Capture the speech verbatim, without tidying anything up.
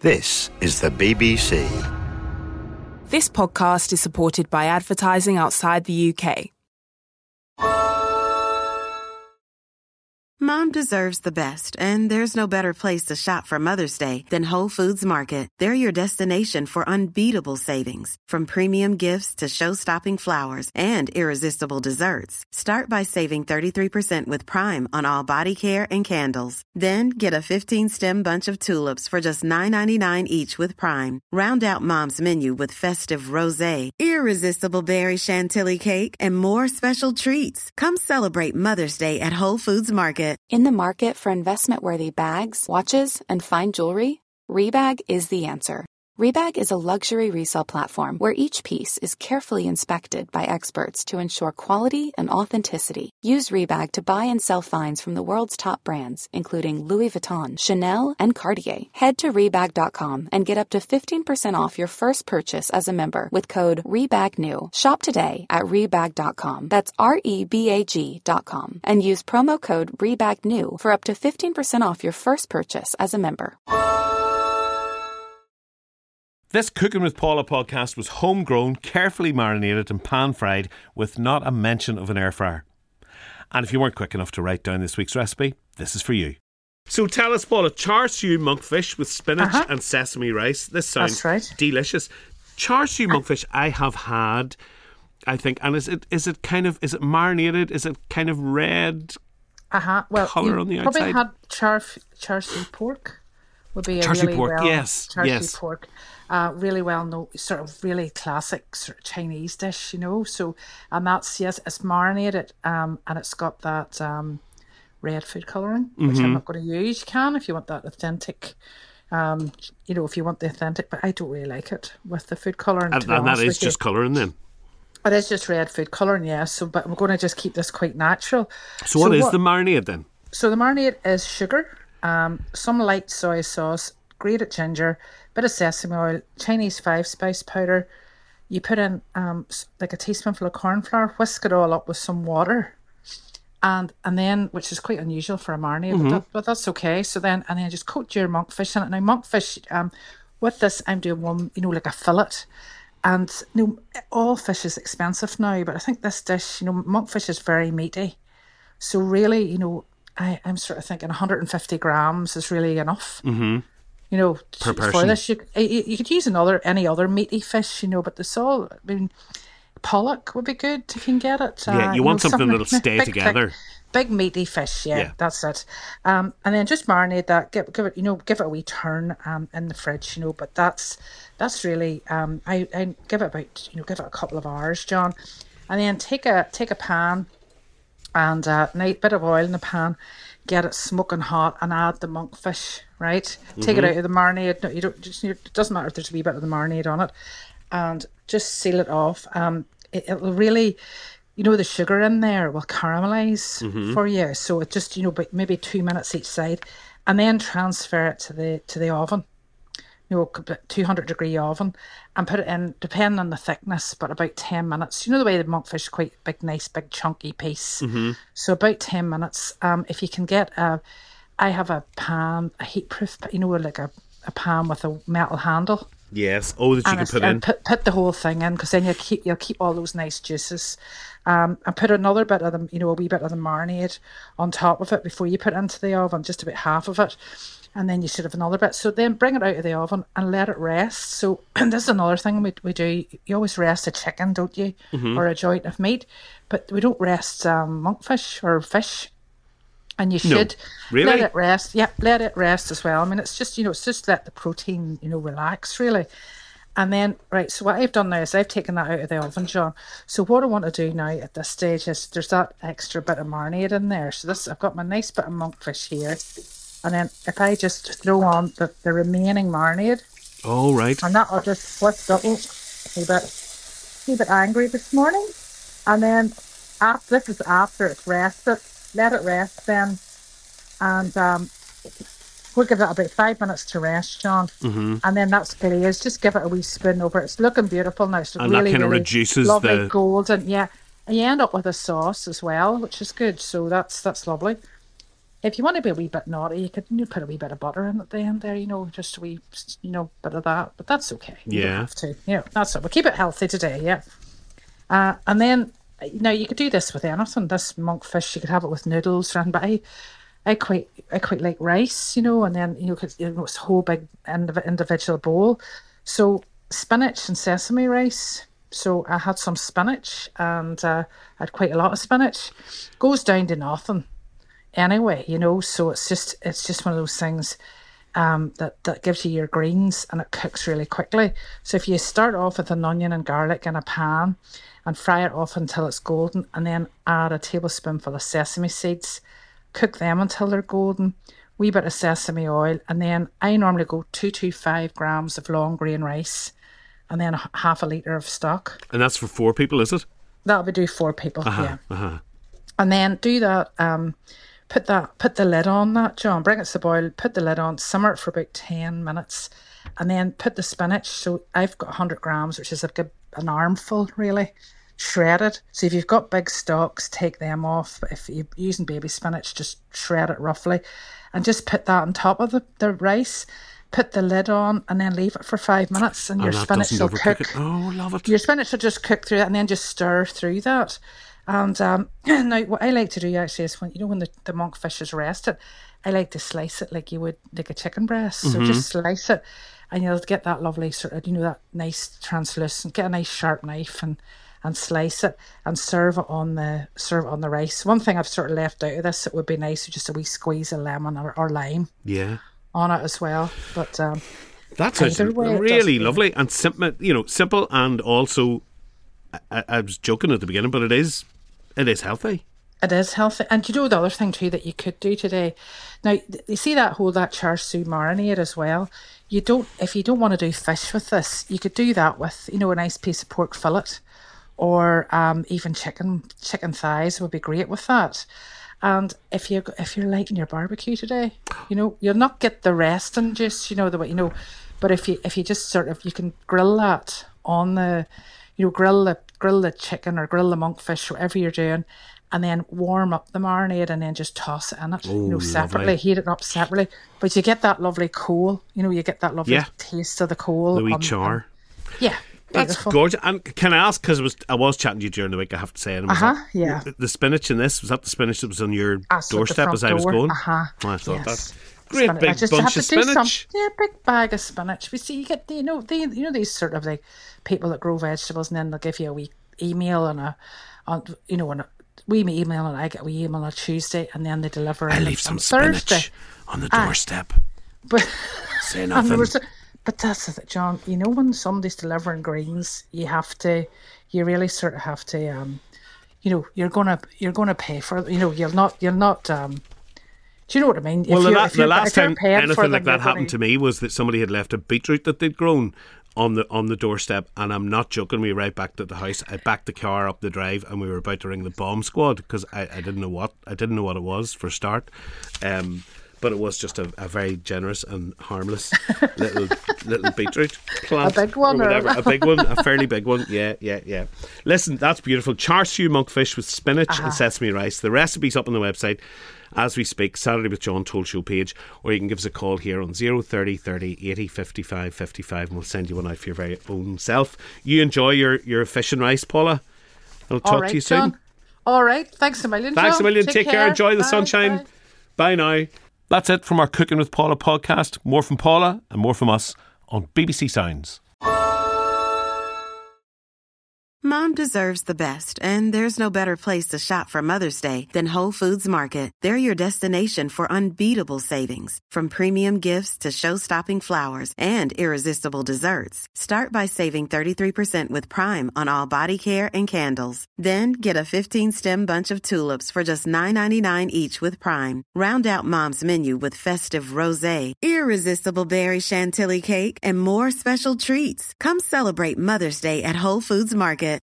This is the B B C. This podcast is supported by advertising outside the U K. Mom deserves the best, and there's no better place to shop for Mother's Day than Whole Foods Market. They're your destination for unbeatable savings, from premium gifts to show-stopping flowers and irresistible desserts. Start by saving thirty-three percent with Prime on all body care and candles. Then get a fifteen-stem bunch of tulips for just nine ninety-nine each with Prime. Round out Mom's menu with festive rosé, irresistible berry chantilly cake, and more special treats. Come celebrate Mother's Day at Whole Foods Market. In the market for investment-worthy bags, watches, and fine jewelry, Rebag is the answer. Rebag is a luxury resale platform where each piece is carefully inspected by experts to ensure quality and authenticity. Use Rebag to buy and sell finds from the world's top brands, including Louis Vuitton, Chanel, and Cartier. Head to Rebag dot com and get up to fifteen percent off your first purchase as a member with code REBAGNEW. Shop today at Rebag dot com. That's R E B A G dot com. And use promo code REBAGNEW for up to fifteen percent off your first purchase as a member. This Cooking with Paula podcast was homegrown, carefully marinated and pan-fried with not a mention of an air fryer. And if you weren't quick enough to write down this week's recipe, this is for you. So tell us, Paula, char siu monkfish with spinach uh-huh. and sesame rice. This sounds That's right. delicious. Char siu monkfish I have had, I think, and is it is it kind of, is it marinated? Is it kind of red uh-huh. well, colour on the probably outside? Probably had char, char siu pork. Would be a char siu really pork, well, yes. Char yes. siu pork. Uh, really well known, sort of really classic sort of Chinese dish, you know. So, and that's, yes, it's marinated um, and it's got that um, red food colouring, which mm-hmm. I'm not going to use. You can if you want that authentic, um, you know, if you want the authentic, but I don't really like it with the food colouring. And, and that is just colouring then? It is just red food colouring, yeah. So, but we're going to just keep this quite natural. So, what so is what, the marinade then? So, the marinade is sugar, um, some light soy sauce, grated ginger, bit of sesame oil, Chinese five spice powder. You put in um like a teaspoonful of corn flour, whisk it all up with some water, and and then, which is quite unusual for a marinade, mm-hmm. but, that, but that's okay. So then, and then just coat your monkfish in it. Now monkfish, um, with this, I'm doing one, you know, like a fillet, and you know, all fish is expensive now, but I think this dish, you know, monkfish is very meaty, so really, you know, I I'm sort of thinking one hundred fifty grams is really enough. Mm-hmm. You know, per person. For this, you, you you could use another any other meaty fish, you know, but this all, I mean, pollock would be good if you can get it. Yeah, uh, you want know, something, something that'll stay big, together. Big, big meaty fish, yeah, yeah, that's it. Um, and then just marinate that, give, give it, you know, give it a wee turn um in the fridge, you know. But that's that's really um, I I give it about, you know, give it a couple of hours, John, and then take a take a pan and a nice bit of oil in the pan. Get it smoking hot and add the monkfish, right? Take mm-hmm. it out of the marinade. No, you don't just. It doesn't matter if there's a wee bit of the marinade on it, and just seal it off. Um, it, it will really, you know, the sugar in there will caramelize mm-hmm. for you. So it just, you know, but maybe two minutes each side, and then transfer it to the to the oven. You know, two hundred degree oven, and put it in, depending on the thickness, but about ten minutes. You know the way the monkfish is quite big, nice, big, chunky piece. Mm-hmm. So about ten minutes. Um, if you can get a, I have a pan, a heat-proof, you know, like a, a pan with a metal handle. Yes. Oh, that you can put in. Put, put the whole thing in, because then you'll keep you'll keep all those nice juices. Um, and put another bit of them, you know, a wee bit of the marinade on top of it before you put it into the oven, just about half of it. And then you should have another bit. So then bring it out of the oven and let it rest. So and this is another thing we we do. You always rest a chicken, don't you? Mm-hmm. Or a joint of meat. But we don't rest um, monkfish or fish. And you should no. really? let it rest. Yeah, let it rest as well. I mean, it's just, you know, it's just let the protein, you know, relax really. And then, right, so what I've done now is I've taken that out of the oven, John. So what I want to do now at this stage is there's that extra bit of marinade in there. So this, I've got my nice bit of monkfish here. And then if I just throw on the, the remaining marinade. Oh, right. And that'll just twist up. Oh, a bit, a bit angry this morning. And then after, this is after it's rested. Let it rest then. And um, we'll give it about five minutes to rest, John. Mm-hmm. And then that's glazed. Just give it a wee spoon over. It's looking beautiful now. So and really, that kind of really reduces lovely the... golden. Yeah. And you end up with a sauce as well, which is good. So that's that's lovely. if you want to be a wee bit naughty, you could you know, put a wee bit of butter in at the end there, you know, just a wee, you know, bit of that. But that's okay. You Yeah. don't have to. You know, that's it. We'll keep it healthy today, yeah. Uh, and then, now you could do this with anything. This monkfish, you could have it with noodles, but I, I quite, I quite like rice, you know, and then you know, cause, you know it's a whole big indiv- individual bowl. So spinach and sesame rice. So I had some spinach, and uh, I had quite a lot of spinach. Goes down to nothing, anyway, you know. So it's just, it's just one of those things. Um, that, that gives you your greens, and it cooks really quickly. So if you start off with an onion and garlic in a pan and fry it off until it's golden, and then add a tablespoonful of sesame seeds, cook them until they're golden, wee bit of sesame oil, and then I normally go two to five grams of long grain rice, and then h- half a litre of stock. And that's for four people, is it? That'll be do four people, Uh-huh, yeah. uh-huh. And then do that, um, put that, put the lid on that, John, bring it to the boil, put the lid on, simmer it for about ten minutes, and then put the spinach. So I've got one hundred grams, which is a good, an armful, really, shredded. So if you've got big stalks, take them off. But if you're using baby spinach, just shred it roughly, and just put that on top of the, the rice. Put the lid on, and then leave it for five minutes, and, And your that spinach doesn't will overcook cook. it. Oh, love it. Your spinach will just cook through that, and then just stir through that. And um, now what I like to do actually is when, you know, when the, the monkfish is rested, I like to slice it like you would like a chicken breast. So Mm-hmm. just slice it, and you'll get that lovely sort of, you know, that nice translucent, get a nice sharp knife and and slice it and serve it on the serve it on the rice. One thing I've sort of left out of this, it would be nice, just a wee squeeze of lemon or, or lime Yeah. on it as well. But um, That sounds Either way, it really does- lovely and simple, you know, simple, and also, I, I was joking at the beginning, but it is, it is healthy. it is healthy. And you know the other thing too that you could do today. Now th- you see that whole that char siu marinade as well. You don't if you don't want to do fish with this, you could do that with, you know, a nice piece of pork fillet, or um, even chicken chicken thighs would be great with that. And if you if you're liking your barbecue today, you know, you'll not get the resting juice, you know, the way you know. But if you if you just sort of you can grill that on the, you know, grill the grill the chicken or grill the monkfish, whatever you're doing, and then warm up the marinade and then just toss it in it, you know, separately, lovely. heat it up separately. But you get that lovely coal, you know, you get that lovely Yeah. taste of the coal. The wee on- char. on- yeah. That's beautiful. gorgeous. And can I ask, because was, I was chatting to you during the week, I have to say, and was Uh-huh, that- yeah. the, the spinach in this, was that the spinach that was on your That's at the doorstep front as I was door. going? Uh-huh. I thought Yes. that. Great Spinach. I big just bunch have to of do some- spinach. yeah, big bag of spinach. We see you get you know the you know these sort of like people that grow vegetables, and then they'll give you a wee email and a on you know and a wee email, and I get a wee email on a Tuesday, and then they deliver I on, leave on some spinach Thursday. on the Aye. doorstep. But Say and nothing. there was a, but that's it, John. You know when somebody's delivering greens, you have to, you really sort of have to, um, you know, you're gonna you're gonna pay for it. You know, you'll not you'll not. Um, do you know what I mean? Well, If the, you're- la- if the you're- last if you're time paying for anything them, like that you're happened gonna- to me was that somebody had left a beetroot that they'd grown on the on the doorstep, and I'm not joking. We arrived back to the house. I backed the car up the drive, and we were about to ring the bomb squad because I, I didn't know what I didn't know what it was for a start. Um, but it was just a, a very generous and harmless little little beetroot plant. A big one or or- whatever. A big one, a fairly big one. Yeah, yeah, yeah. Listen, that's beautiful. Char siu monkfish with spinach Uh-huh. and sesame rice. The recipe's up on the website as we speak. Saturday with John Toll show page, or you can give us a call here on zero thirty thirty eighty fifty-five fifty-five, and we'll send you one out for your very own self. You enjoy your your fish and rice, Paula. I'll talk All right, to you soon. John. All right. Thanks a million, Thanks a John. million. Take, care. Enjoy the Bye, sunshine. bye. Bye now. That's it from our Cooking with Paula podcast. More from Paula and more from us on B B C Sounds. Mom deserves the best, and there's no better place to shop for Mother's Day than Whole Foods Market. They're your destination for unbeatable savings, from premium gifts to show-stopping flowers and irresistible desserts. Start by saving thirty-three percent with Prime on all body care and candles. Then get a fifteen-stem bunch of tulips for just nine ninety-nine each with Prime. Round out Mom's menu with festive rosé, irresistible berry chantilly cake, and more special treats. Come celebrate Mother's Day at Whole Foods Market.